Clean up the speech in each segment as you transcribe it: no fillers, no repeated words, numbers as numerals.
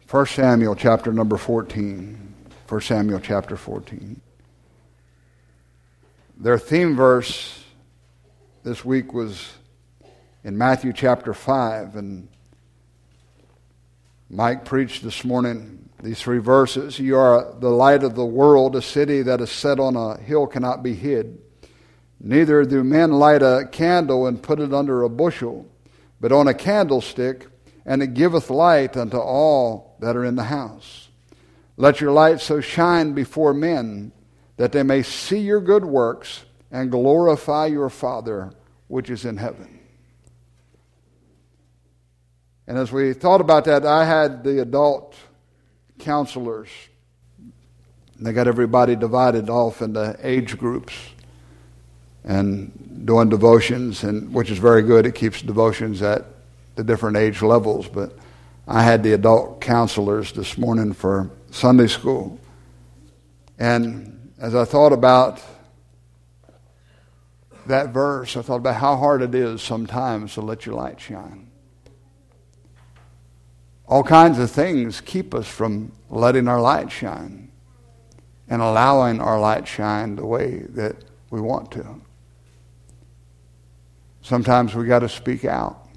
1 Samuel chapter number 14. 1 Samuel chapter 14. Their theme verse this week was in Matthew chapter 5, and Mike preached this morning these three verses. You are the light of the world. A city that is set on a hill cannot be hid. Neither do men light a candle and put it under a bushel, but on a candlestick, and it giveth light unto all that are in the house. Let your light so shine before men that they may see your good works and glorify your Father which is in heaven. And as we thought about that, I had the adult counselors. They got everybody divided off into age groups and doing devotions, and which is very good. It keeps devotions at the different age levels. But I had the adult counselors this morning for Sunday school. And as I thought about that verse, I thought about how hard it is sometimes to let your light shine. All kinds of things keep us from letting our light shine and allowing our light shine the way that we want to. Sometimes we got to speak out.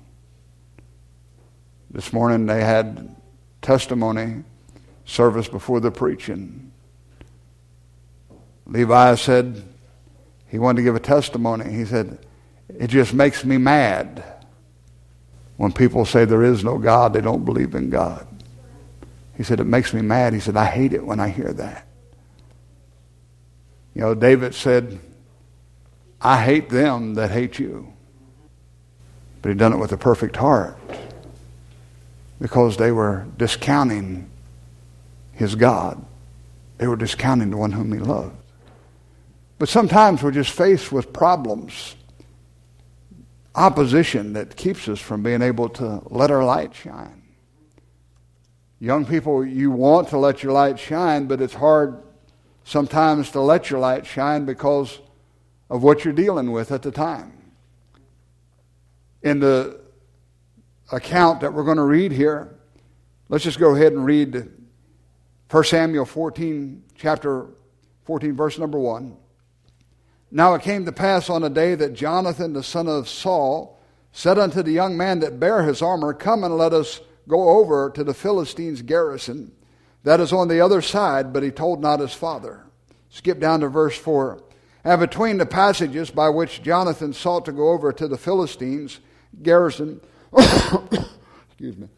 This morning they had testimony service before the preaching. Levi said he wanted to give a testimony. He said, it just makes me mad when people say there is no God, they don't believe in God. He said, it makes me mad. He said, I hate it when I hear that. You know, David said, I hate them that hate you. But he done it with a perfect heart because they were discounting his God. They were discounting the one whom he loved. But sometimes we're just faced with problems, opposition that keeps us from being able to let our light shine. Young people, you want to let your light shine, but it's hard sometimes to let your light shine because of what you're dealing with at the time. In the account that we're going to read here, let's just go ahead and read 1 Samuel 14, chapter 14, verse number 1. Now it came to pass on a day that Jonathan, the son of Saul, said unto the young man that bare his armor, Come and let us go over to the Philistines' garrison that is on the other side, but he told not his father. Skip down to verse 4. And between the passages by which Jonathan sought to go over to the Philistines' garrison, excuse me,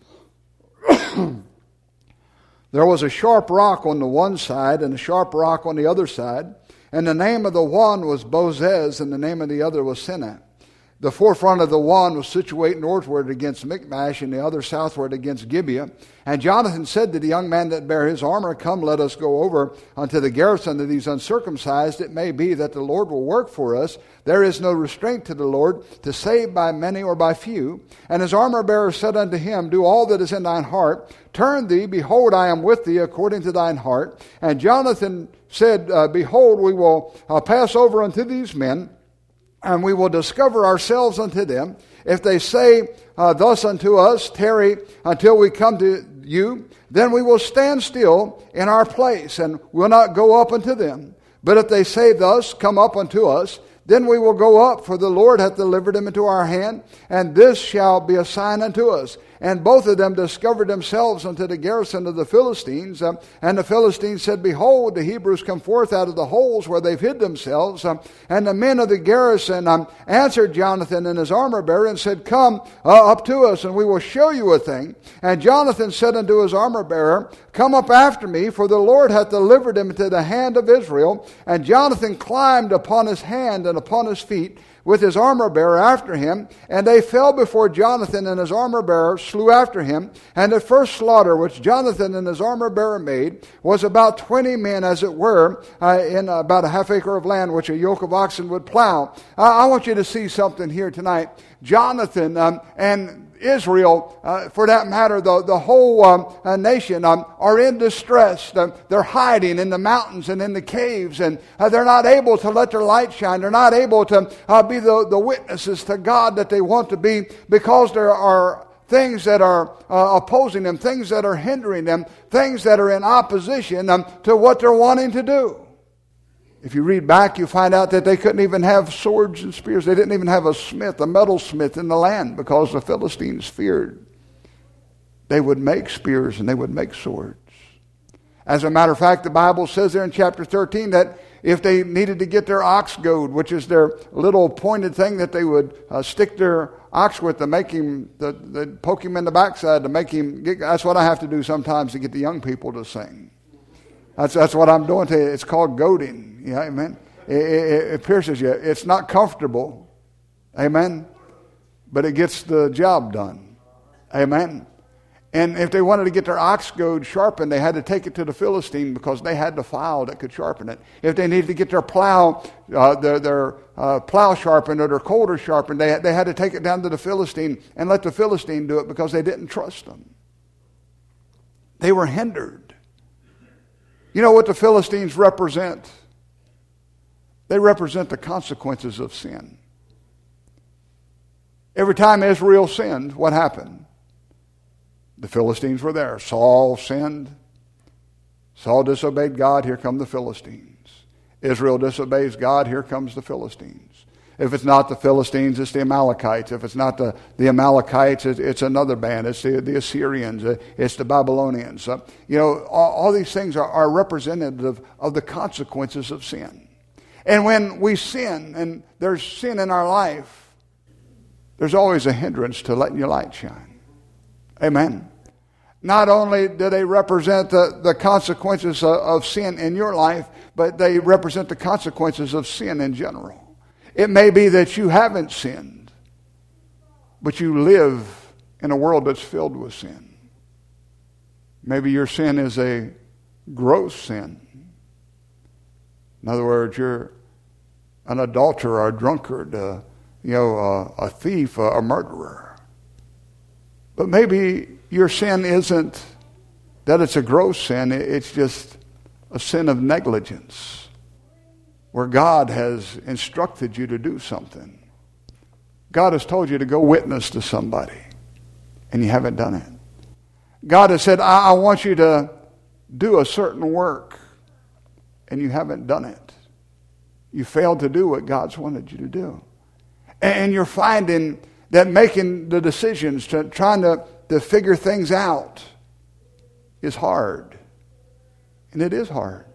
there was a sharp rock on the one side and a sharp rock on the other side, and the name of the one was Bozez, and the name of the other was Seneh. The forefront of the one was situate northward against Michmash, and the other southward against Gibeah. And Jonathan said to the young man that bare his armor, Come, let us go over unto the garrison of these uncircumcised. It may be that the Lord will work for us. There is no restraint to the Lord to save by many or by few. And his armor bearer said unto him, Do all that is in thine heart. Turn thee, behold, I am with thee according to thine heart. And Jonathan said, Behold, we will pass over unto these men, and we will discover ourselves unto them. If they say thus unto us, Tarry until we come to you, then we will stand still in our place, and will not go up unto them. But if they say thus, Come up unto us, then we will go up, for the Lord hath delivered them into our hand, and this shall be a sign unto us. And both of them discovered themselves unto the garrison of the Philistines. And the Philistines said, Behold, the Hebrews come forth out of the holes where they've hid themselves. And the men of the garrison answered Jonathan and his armor bearer and said, Come up to us, and we will show you a thing. And Jonathan said unto his armor bearer, Come up after me, for the Lord hath delivered him into the hand of Israel. And Jonathan climbed upon his hand and upon his feet, with his armor bearer after him, and they fell before Jonathan, and his armor bearer slew after him. And the first slaughter which Jonathan and his armor bearer made was about 20 men, as it were, in about a half acre of land which a yoke of oxen would plow. I want you to see something here tonight. Jonathan and Israel, for that matter, the whole nation, are in distress. They're hiding in the mountains and in the caves, and they're not able to let their light shine. They're not able to be the witnesses to God that they want to be, because there are things that are opposing them, things that are hindering them, things that are in opposition to what they're wanting to do. If you read back, you find out that they couldn't even have swords and spears. They didn't even have a smith, a metalsmith in the land, because the Philistines feared they would make spears and they would make swords. As a matter of fact, the Bible says there in chapter 13 that if they needed to get their ox goad, which is their little pointed thing that they would stick their ox with to make him, poke him in the backside to make him get, that's what I have to do sometimes to get the young people to sing. That's what I'm doing to you. It's called goading. Yeah, amen. It pierces you. It's not comfortable. Amen. But it gets the job done. Amen. And if they wanted to get their ox goad sharpened, they had to take it to the Philistine because they had the file that could sharpen it. If they needed to get their plow, plow sharpened or their coulter sharpened, they had to take it down to the Philistine and let the Philistine do it because they didn't trust them. They were hindered. You know what the Philistines represent? They represent the consequences of sin. Every time Israel sinned, what happened? The Philistines were there. Saul sinned. Saul disobeyed God. Here come the Philistines. Israel disobeys God. Here comes the Philistines. If it's not the Philistines, it's the Amalekites. If it's not the Amalekites, it's another band. It's the Assyrians. It's the Babylonians. All these things are representative of the consequences of sin. And when we sin, and there's sin in our life, there's always a hindrance to letting your light shine. Amen. Not only do they represent the consequences of sin in your life, but they represent the consequences of sin in general. It may be that you haven't sinned, but you live in a world that's filled with sin. Maybe your sin is a gross sin. In other words, you're an adulterer, a drunkard, a thief, a murderer. But maybe your sin isn't that it's a gross sin. It's just a sin of negligence, where God has instructed you to do something. God has told you to go witness to somebody, and you haven't done it. God has said, I want you to do a certain work, and you haven't done it. You failed to do what God's wanted you to do. And you're finding that making the decisions, trying to figure things out is hard. And it is hard.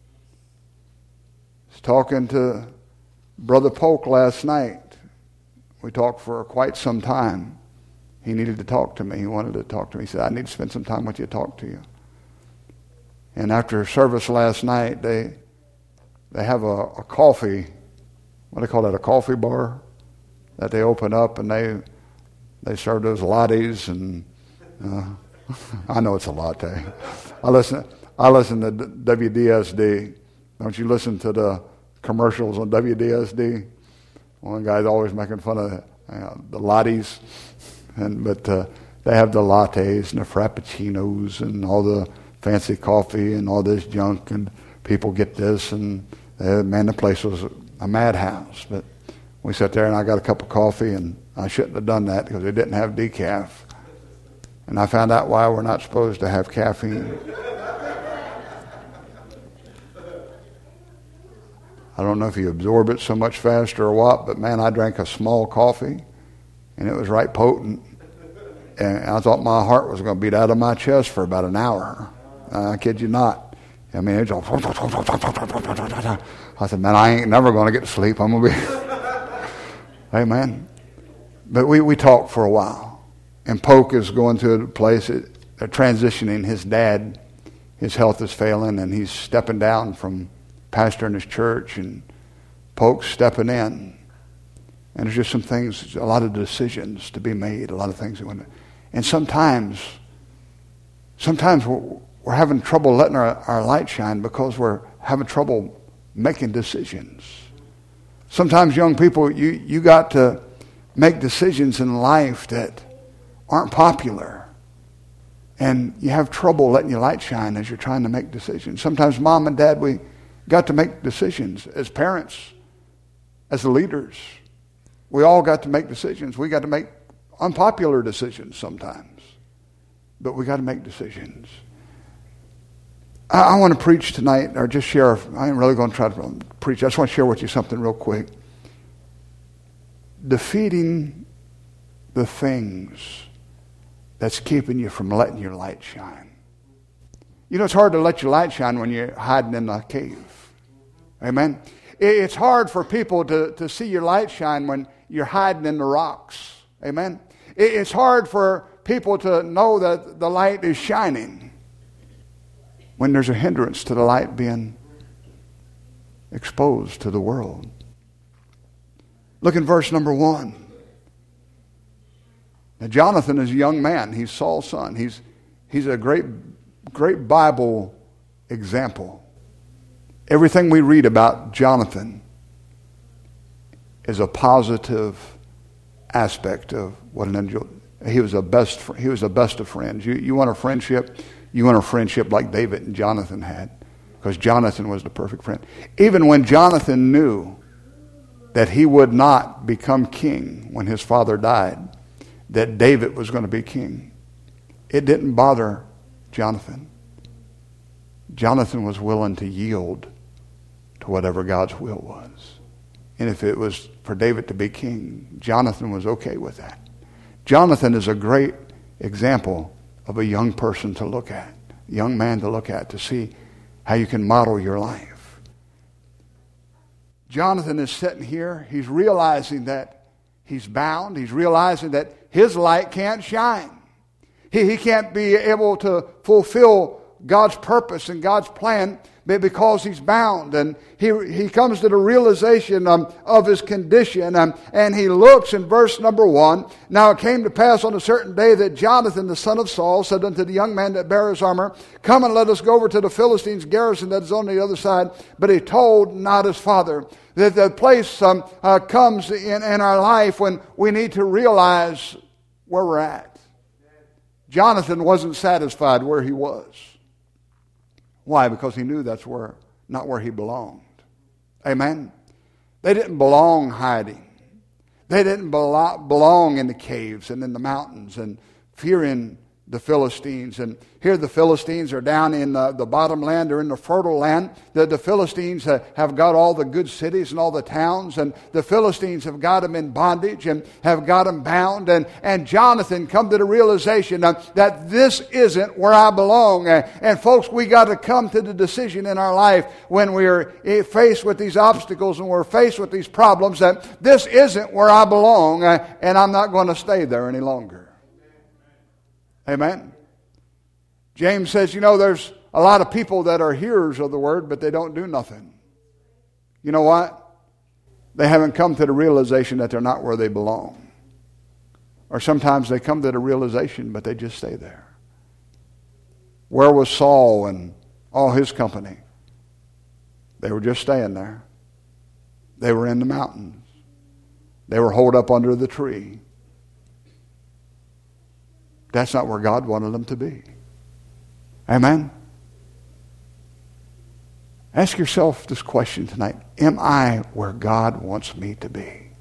I was talking to Brother Polk last night. We talked for quite some time. He needed to talk to me. He wanted to talk to me. He said, I need to spend some time with you to talk to you. And after service last night, they have a coffee, what do they call that, a coffee bar that they open up, and they serve those lattes, and I know it's a latte. I listen to WDSD. Don't you listen to the commercials on WDSD? One guy's always making fun of the lattes, but they have the lattes and the frappuccinos and all the fancy coffee and all this junk, and people get this, and man, the place was a madhouse. But we sat there, and I got a cup of coffee, and I shouldn't have done that because they didn't have decaf. And I found out why we're not supposed to have caffeine. I don't know if you absorb it so much faster or what, but man, I drank a small coffee, and it was right potent. And I thought my heart was going to beat out of my chest for about an hour. I kid you not. I mean, it's all... I said, man, I ain't never going to get to sleep. I'm going to be... Amen. But we talked for a while. And Polk is going to a place, they're transitioning. His dad, his health is failing, and he's stepping down from pastoring his church, and Polk's stepping in. And there's just some things, a lot of decisions to be made, a lot of things. And sometimes we're having trouble letting our light shine because we're having trouble making decisions. Sometimes, young people, you got to make decisions in life that aren't popular. And you have trouble letting your light shine as you're trying to make decisions. Sometimes mom and dad, we got to make decisions as parents, as leaders. We all got to make decisions. We got to make unpopular decisions sometimes. But we got to make decisions. I want to preach tonight, or just share. I ain't really going to try to preach. I just want to share with you something real quick. Defeating the things that's keeping you from letting your light shine. You know, it's hard to let your light shine when you're hiding in a cave. Amen? It's hard for people to see your light shine when you're hiding in the rocks. Amen? It's hard for people to know that the light is shining when there's a hindrance to the light being exposed to the world. Look in verse number 1. Now, Jonathan is a young man. He's Saul's son. He's a great Bible example. Everything we read about Jonathan is a positive aspect of what an angel. He was the best of friends. You want a friendship? You want a friendship like David and Jonathan had, because Jonathan was the perfect friend. Even when Jonathan knew that he would not become king when his father died, that David was going to be king, it didn't bother Jonathan. Jonathan was willing to yield to whatever God's will was. And if it was for David to be king, Jonathan was okay with that. Jonathan is a great example of a young person to look at, a young man to look at, to see how you can model your life. Jonathan is sitting here. He's realizing that he's bound. He's realizing that his light can't shine. He can't be able to fulfill God's purpose and God's plan because he's bound. And he comes to the realization of his condition. And he looks in verse number 1. Now it came to pass on a certain day that Jonathan, the son of Saul, said unto the young man that bare his armor, Come and let us go over to the Philistines' garrison that is on the other side. But he told not his father. That the place comes in our life when we need to realize where we're at. Jonathan wasn't satisfied where he was. Why? Because he knew that's not where he belonged. Amen? They didn't belong hiding. They didn't belong in the caves and in the mountains and fearing the Philistines. And here the Philistines are down in the bottom land. They're in the fertile land. The Philistines have got all the good cities and all the towns. And the Philistines have got them in bondage and have got them bound. And Jonathan come to the realization that this isn't where I belong. And folks, we got to come to the decision in our life when we're faced with these obstacles and we're faced with these problems that this isn't where I belong, and I'm not going to stay there any longer. Amen. James says, there's a lot of people that are hearers of the word, but they don't do nothing. You know what? They haven't come to the realization that they're not where they belong. Or sometimes they come to the realization, but they just stay there. Where was Saul and all his company? They were just staying there. They were in the mountains. They were holed up under the tree. That's not where God wanted them to be. Amen? Ask yourself this question tonight. Am I where God wants me to be?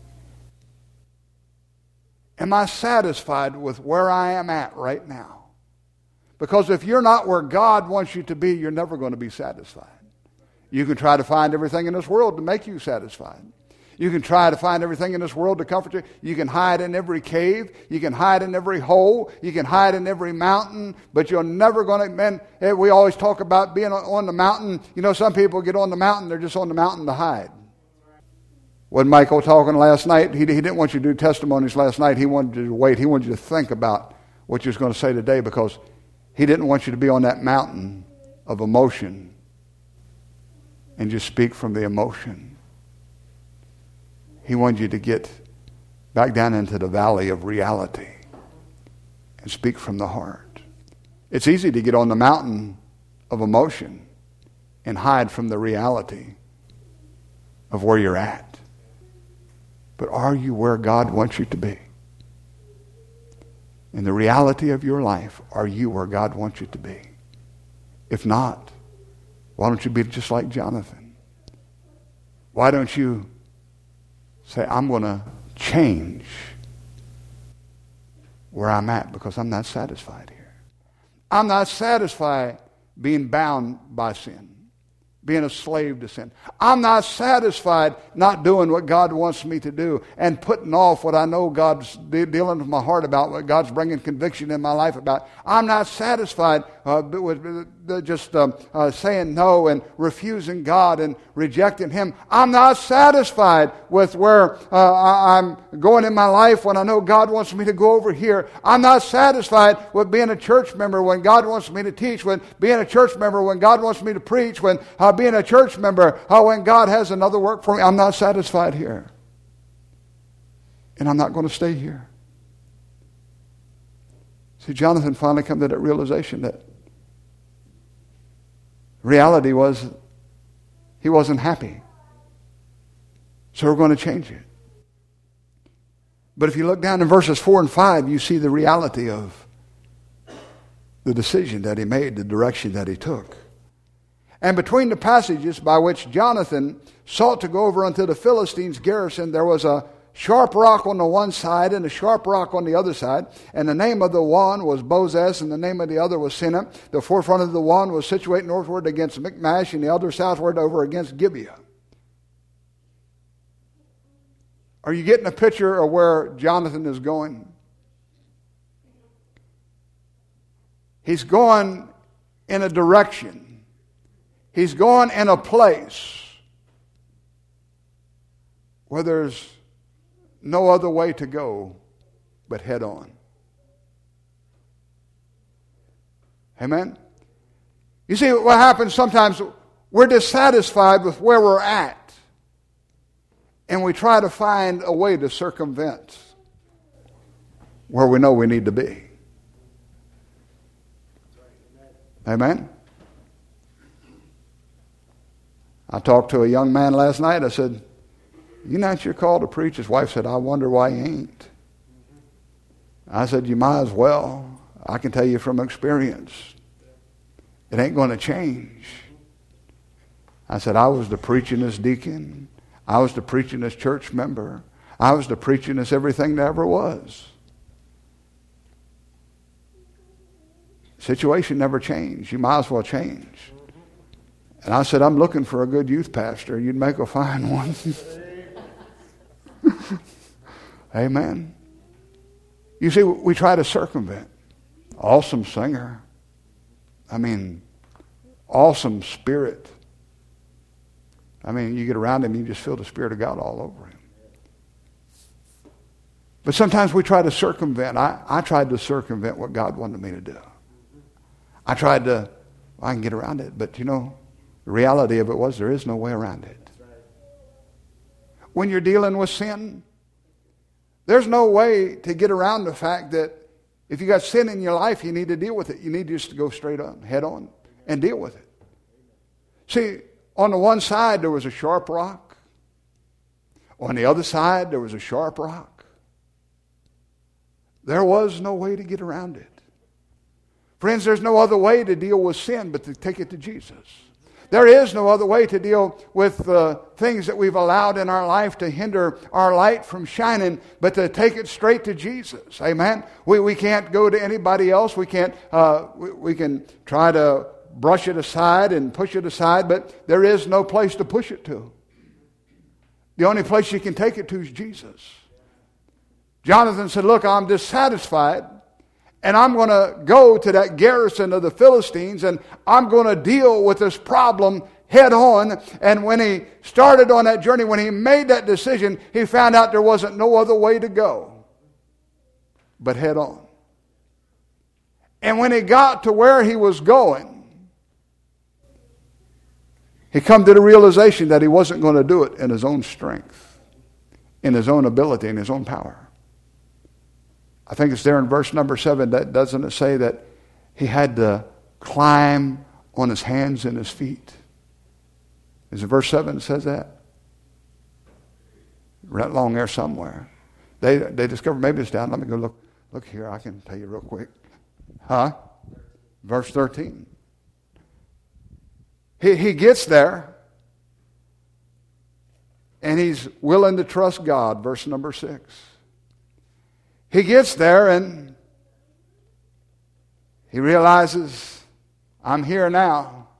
Am I satisfied with where I am at right now? Because if you're not where God wants you to be, you're never going to be satisfied. You can try to find everything in this world to make you satisfied. You can try to find everything in this world to comfort you. You can hide in every cave. You can hide in every hole. You can hide in every mountain. But you're never going to, man, we always talk about being on the mountain. Some people get on the mountain, they're just on the mountain to hide. When Michael talking last night, he didn't want you to do testimonies last night. He wanted you to wait. He wanted you to think about what you was going to say today, because he didn't want you to be on that mountain of emotion and just speak from the emotion. He wanted you to get back down into the valley of reality and speak from the heart. It's easy to get on the mountain of emotion and hide from the reality of where you're at. But are you where God wants you to be? In the reality of your life, are you where God wants you to be? If not, why don't you be just like Jonathan? Why don't you say, I'm going to change where I'm at because I'm not satisfied here. I'm not satisfied being bound by sin, being a slave to sin. I'm not satisfied not doing what God wants me to do and putting off what I know God's dealing with my heart about, what God's bringing conviction in my life about. I'm not satisfied with just saying no and refusing God and rejecting Him. I'm not satisfied with where I'm going in my life when I know God wants me to go over here. I'm not satisfied with being a church member when God wants me to teach, when being a church member when God wants me to preach, when being a church member when God has another work for me. I'm not satisfied here. And I'm not going to stay here. See, Jonathan finally came to that realization that reality was he wasn't happy. So we're going to change it. But if you look down in verses 4 and 5, you see the reality of the decision that he made, the direction that he took. And between the passages by which Jonathan sought to go over unto the Philistines' garrison, there was a sharp rock on the one side and a sharp rock on the other side. And the name of the one was Bozez, and the name of the other was Seneh. The forefront of the one was situated northward against Michmash, and the other southward over against Gibeah. Are you getting a picture of where Jonathan is going? He's going in a direction. He's going in a place where there's no other way to go but head on. Amen? You see, what happens sometimes, we're dissatisfied with where we're at, and we try to find a way to circumvent where we know we need to be. Amen? I talked to a young man last night. I said, "You not your call to preach?" His wife said, "I wonder why you ain't." I said, "You might as well. I can tell you from experience, it ain't going to change." I said, "I was the preachingest deacon. I was the preachingest church member. I was the preachingest everything there ever was. Situation never changed. You might as well change." And I said, "I'm looking for a good youth pastor. You'd make a fine one." Amen. You see, we try to circumvent. Awesome singer. Awesome spirit. You get around him, you just feel the Spirit of God all over him. But sometimes we try to circumvent. I tried to circumvent what God wanted me to do. I can get around it, but the reality of it was there is no way around it. When you're dealing with sin, there's no way to get around the fact that if you got sin in your life, you need to deal with it. You need just to go straight on, head on, and deal with it. See, on the one side, there was a sharp rock. On the other side, there was a sharp rock. There was no way to get around it. Friends, there's no other way to deal with sin but to take it to Jesus. There is no other way to deal with the things that we've allowed in our life to hinder our light from shining, but to take it straight to Jesus. Amen? We can't go to anybody else. We can't. We can try to brush it aside and push it aside, but there is no place to push it to. The only place you can take it to is Jesus. Jonathan said, "Look, I'm dissatisfied, and I'm going to go to that garrison of the Philistines, and I'm going to deal with this problem head on." And when he started on that journey, when he made that decision, he found out there wasn't no other way to go but head on. And when he got to where he was going, he come to the realization that he wasn't going to do it in his own strength, in his own ability, in his own power. I think it's there in verse number 7. That doesn't it say that he had to climb on his hands and his feet? Is it verse 7 that says that? Right along there somewhere. They discovered, maybe it's down. Let me go look here. I can tell you real quick. Verse 13. He gets there, and he's willing to trust God. Verse number 6. He gets there, and He realizes, I'm here now.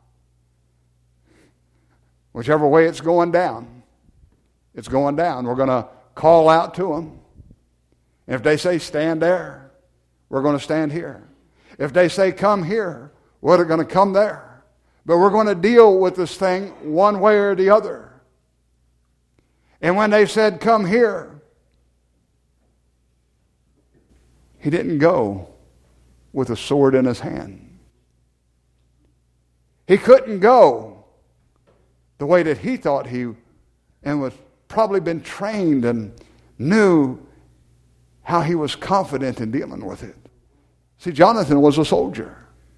Whichever way it's going down, it's going down. We're going to call out to them. And if they say, stand there, we're going to stand here. If they say, come here, we're going to come there. But we're going to deal with this thing one way or the other. And when they said, come here, he didn't go with a sword in his hand. He couldn't go the way that he thought he, and was probably been trained and knew how he was confident in dealing with it. See, Jonathan was a soldier.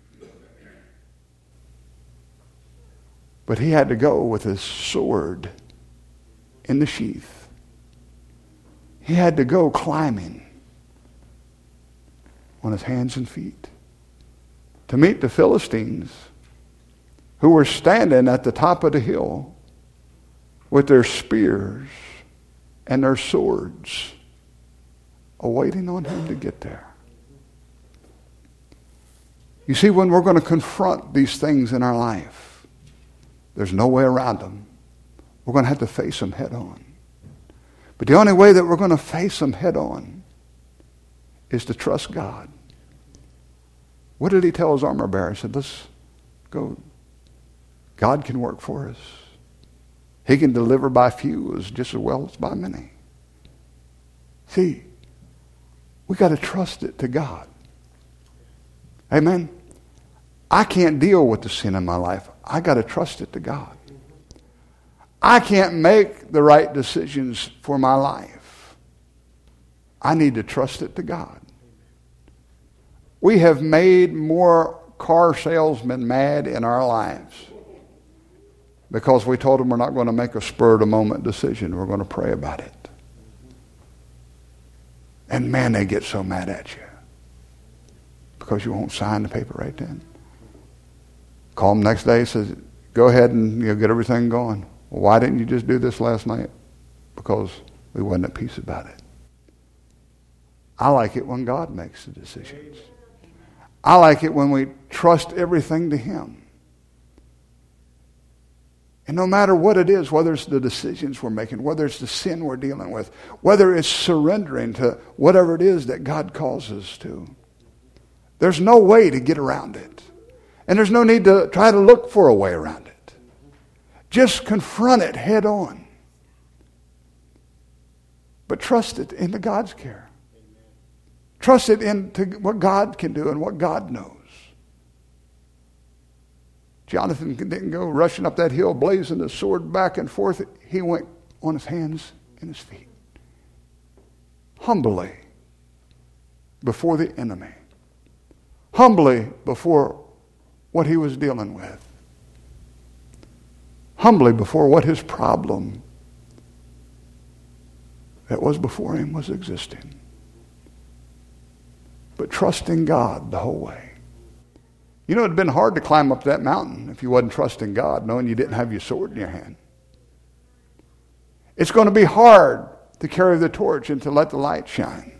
But he had to go with his sword in the sheath. He had to go climbing on his hands and feet to meet the Philistines who were standing at the top of the hill with their spears and their swords awaiting on him to get there. You see, when we're going to confront these things in our life, there's no way around them. We're going to have to face them head on. But the only way that we're going to face them head on is to trust God. What did he tell his armor bearer? He said, let's go. God can work for us. He can deliver by few just as well as by many. See, we got to trust it to God. Amen. I can't deal with the sin in my life. I got to trust it to God. I can't make the right decisions for my life. I need to trust it to God. We have made more car salesmen mad in our lives because we told them we're not going to make a spur-of-the-moment decision. We're going to pray about it. And man, they get so mad at you because you won't sign the paper right then. Call them next day, says, go ahead and get everything going. Well, why didn't you just do this last night? Because we wasn't at peace about it. I like it when God makes the decisions. I like it when we trust everything to Him. And no matter what it is, whether it's the decisions we're making, whether it's the sin we're dealing with, whether it's surrendering to whatever it is that God calls us to, there's no way to get around it. And there's no need to try to look for a way around it. Just confront it head on. But trust it into God's care. Trust it into what God can do and what God knows. Jonathan didn't go rushing up that hill, blazing the sword back and forth. He went on his hands and his feet. Humbly before the enemy. Humbly before what he was dealing with. Humbly before what his problem that was before him was existing. But trusting God the whole way. You know, it'd been hard to climb up that mountain if you wasn't trusting God, knowing you didn't have your sword in your hand. It's going to be hard to carry the torch and to let the light shine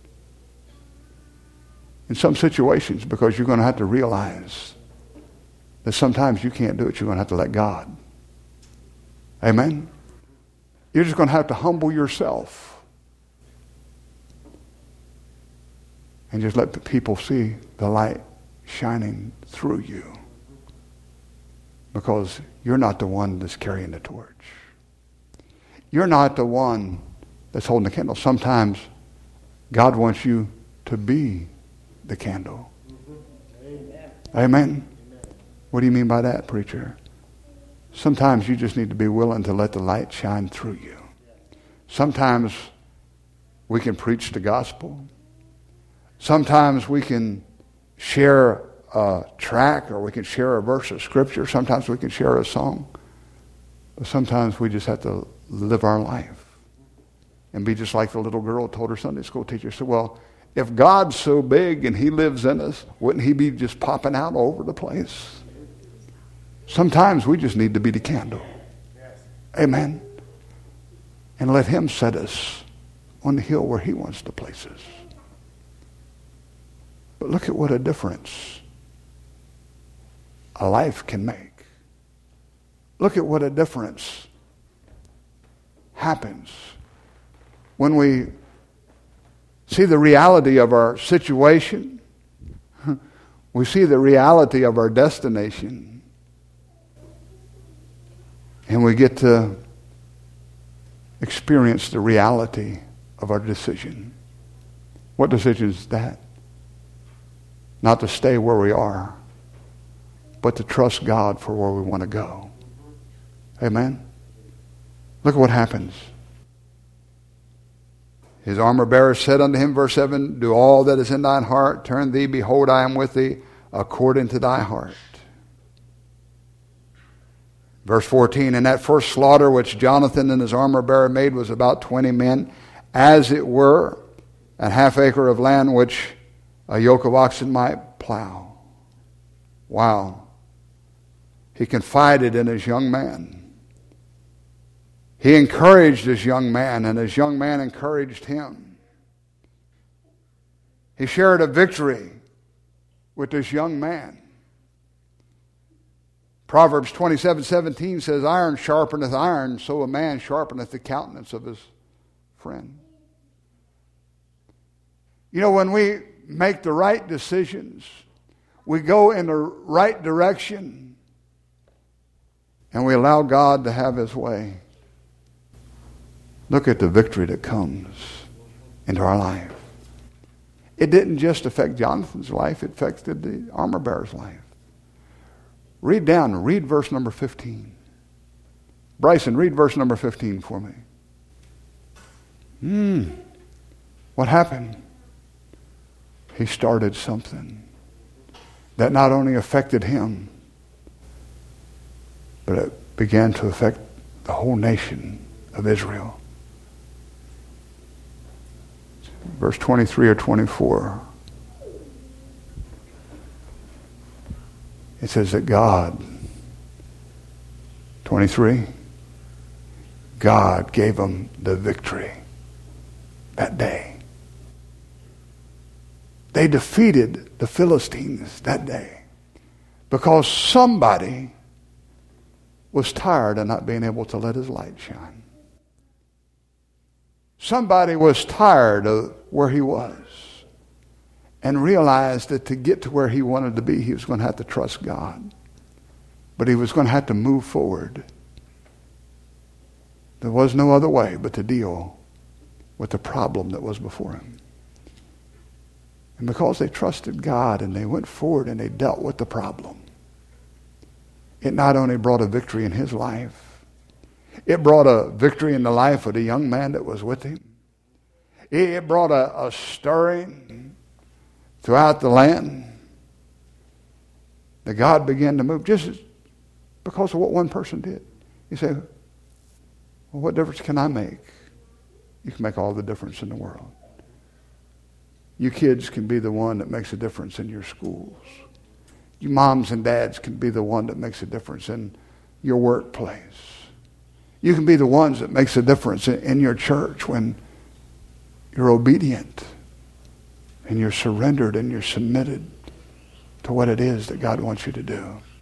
in some situations, because you're going to have to realize that sometimes you can't do it. You're going to have to let God. Amen? You're just going to have to humble yourself and just let the people see the light shining through you, because you're not the one that's carrying the torch. You're not the one that's holding the candle. Sometimes God wants you to be the candle. Amen. Amen. What do you mean by that, preacher? Sometimes you just need to be willing to let the light shine through you. Sometimes we can preach the gospel. Sometimes we can share a track, or we can share a verse of scripture. Sometimes we can share a song. But sometimes we just have to live our life and be just like the little girl told her Sunday school teacher. She said, well, if God's so big and He lives in us, wouldn't He be just popping out all over the place? Sometimes we just need to be the candle. Amen. And let Him set us on the hill where He wants to place us. But look at what a difference a life can make. Look at what a difference happens when we see the reality of our situation. We see the reality of our destination. And we get to experience the reality of our decision. What decision is that? Not to stay where we are, but to trust God for where we want to go. Amen? Look at what happens. His armor bearer said unto him, verse 7, do all that is in thine heart, turn thee, behold, I am with thee, according to thy heart. Verse 14, and that first slaughter which Jonathan and his armor bearer made was about 20 men, as it were an half acre of land which a yoke of oxen might plow. Wow. He confided in his young man. He encouraged his young man, and his young man encouraged him. He shared a victory with this young man. Proverbs 27:17 says, iron sharpeneth iron, so a man sharpeneth the countenance of his friend. You know, when we make the right decisions, we go in the right direction, and we allow God to have his way. Look at the victory that comes into our life. It didn't just affect Jonathan's life, it affected the armor bearer's life. Read verse number 15. Bryson, read verse number 15 for me. What happened? He started something that not only affected him, but it began to affect the whole nation of Israel. Verse 23 or 24. It says that God, 23, God gave them the victory that day. They defeated the Philistines that day because somebody was tired of not being able to let his light shine. Somebody was tired of where he was and realized that to get to where he wanted to be, he was going to have to trust God. But he was going to have to move forward. There was no other way but to deal with the problem that was before him. And because they trusted God and they went forward and they dealt with the problem, it not only brought a victory in his life, it brought a victory in the life of the young man that was with him. It brought a stirring throughout the land. That God began to move just because of what one person did. You say, well, what difference can I make? You can make all the difference in the world. You kids can be the one that makes a difference in your schools. You moms and dads can be the one that makes a difference in your workplace. You can be the ones that makes a difference in your church when you're obedient and you're surrendered and you're submitted to what it is that God wants you to do.